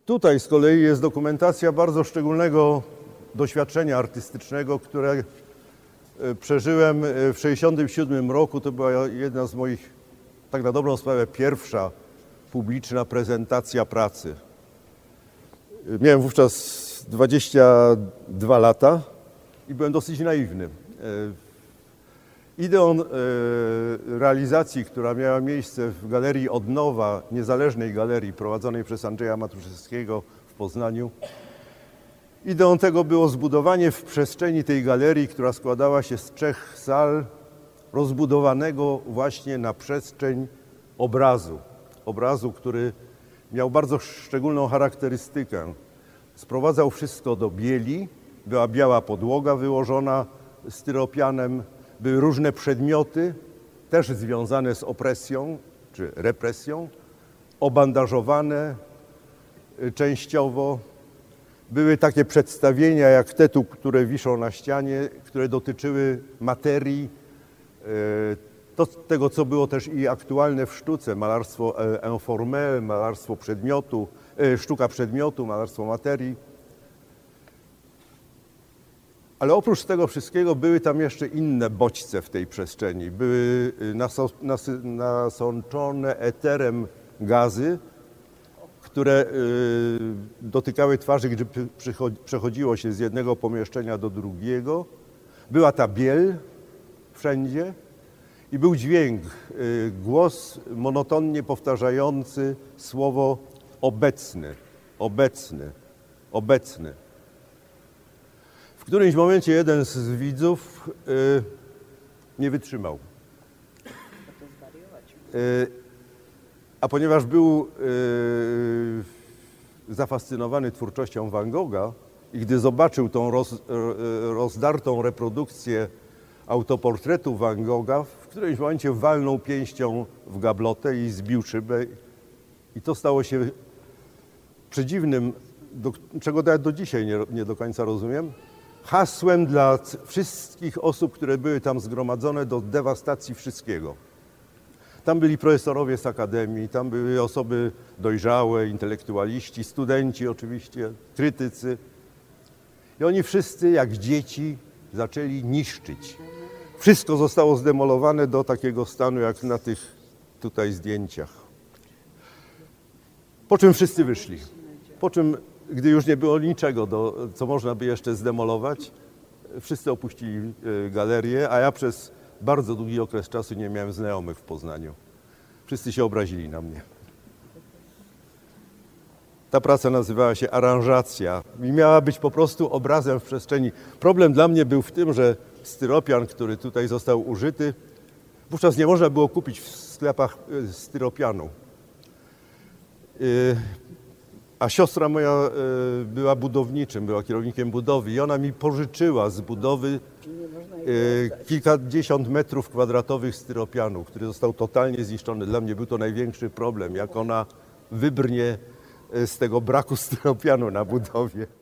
Tutaj z kolei jest dokumentacja bardzo szczególnego doświadczenia artystycznego, które przeżyłem w 1967 roku. To była jedna z moich, tak na dobrą sprawę, pierwsza publiczna prezentacja pracy. Miałem wówczas 22 lata i byłem dosyć naiwny. Ideą realizacji, która miała miejsce w Galerii Odnowa, niezależnej galerii prowadzonej przez Andrzeja Matuszewskiego w Poznaniu, ideą tego było zbudowanie w przestrzeni tej galerii, która składała się z 3 sal, rozbudowanego właśnie na przestrzeń obrazu, który miał bardzo szczególną charakterystykę. Sprowadzał wszystko do bieli, była biała podłoga wyłożona styropianem, były różne przedmioty, też związane z opresją czy represją, obandażowane częściowo. Były takie przedstawienia jak te tu, które wiszą na ścianie, które dotyczyły materii, tego, co było też i aktualne w sztuce, malarstwo informel, malarstwo przedmiotu, sztuka przedmiotu, malarstwo materii. Ale oprócz tego wszystkiego były tam jeszcze inne bodźce w tej przestrzeni. Były nasączone eterem gazy, które dotykały twarzy, gdy przechodziło się z jednego pomieszczenia do drugiego. Była ta biel wszędzie i był dźwięk, głos monotonnie powtarzający słowo obecny, obecny, obecny. W którymś momencie jeden z widzów nie wytrzymał. A ponieważ był zafascynowany twórczością Van Gogha i gdy zobaczył tą rozdartą reprodukcję autoportretu Van Gogha, w którymś momencie walnął pięścią w gablotę i zbił szybę. I to stało się przedziwnym, czego nawet do dzisiaj nie do końca rozumiem, hasłem dla wszystkich osób, które były tam zgromadzone do dewastacji wszystkiego. Tam byli profesorowie z akademii, tam były osoby dojrzałe, intelektualiści, studenci oczywiście, krytycy. I oni wszyscy jak dzieci zaczęli niszczyć. Wszystko zostało zdemolowane do takiego stanu jak na tych tutaj zdjęciach. Po czym wszyscy wyszli. Po czym, gdy już nie było niczego, co można by jeszcze zdemolować, wszyscy opuścili galerię, a ja przez bardzo długi okres czasu nie miałem znajomych w Poznaniu. Wszyscy się obrazili na mnie. Ta praca nazywała się Aranżacja i miała być po prostu obrazem w przestrzeni. Problem dla mnie był w tym, że styropian, który tutaj został użyty, wówczas nie można było kupić w sklepach styropianu. A siostra moja była budowniczym, była kierownikiem budowy i ona mi pożyczyła z budowy kilkadziesiąt metrów kwadratowych styropianu, który został totalnie zniszczony. Dla mnie był to największy problem, jak ona wybrnie z tego braku styropianu na budowie.